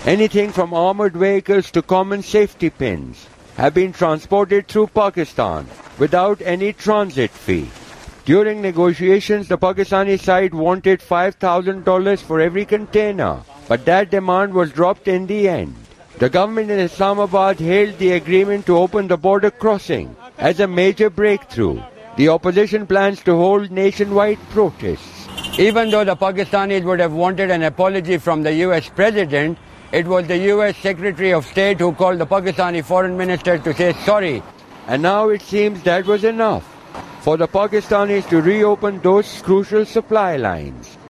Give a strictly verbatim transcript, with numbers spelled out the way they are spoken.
Anything from armored vehicles to common safety pins have been transported through Pakistan without any transit fee. During negotiations, the Pakistani side wanted five thousand dollars for every container, but that demand was dropped in the end. The government in Islamabad hailed the agreement to open the border crossing as a major breakthrough. The opposition plans to hold nationwide protests. Even though the Pakistanis would have wanted an apology from the U S president, it was the U S Secretary of State who called the Pakistani foreign minister to say sorry. And now it seems that was enough for the Pakistanis to reopen those crucial supply lines.